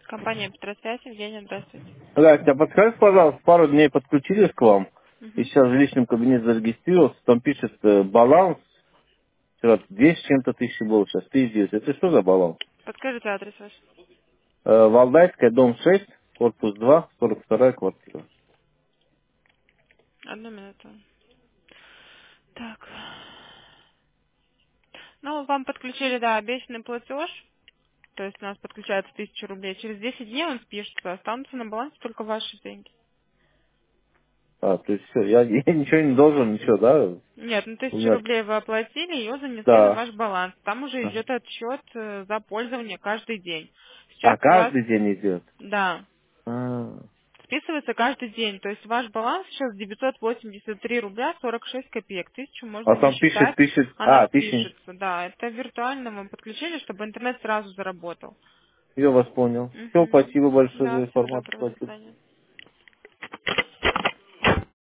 Компания Петросвязь, Евгения, здравствуйте. Здрасте, а подскажите, пожалуйста, пару дней подключились к вам, и Угу. сейчас в личном кабинете зарегистрировался, там пишет баланс, вчера 200 с чем-то тысячи было, сейчас 1009. Это что за баланс? Подскажите адрес ваш. Валдайская, дом 6, корпус 2, 42 квартира. Одну минуту. Так. Ну, вам подключили, да, обещанный платеж. То есть у нас подключается 1000 рублей. Через 10 дней он спишется. Останутся на балансе только ваши деньги. А, то есть все, я ничего не должен, ничего, да? Нет, ну У 1000 меня, рублей вы оплатили, ее занесли на да. ваш баланс. Там уже Ага. идет отчет за пользование каждый день. А Сейчас у вас, каждый день идет? да, А, списывается каждый день. То есть ваш баланс сейчас 983 рубля 46 копеек. 1000 а можно не там пишет, считать, пишет, она 1000. спишется. Да, это виртуально вам подключили, чтобы интернет сразу заработал. Я вас понял. Все, Угу. спасибо большое Да, за всего информацию, доброго, до спасибо. свидания.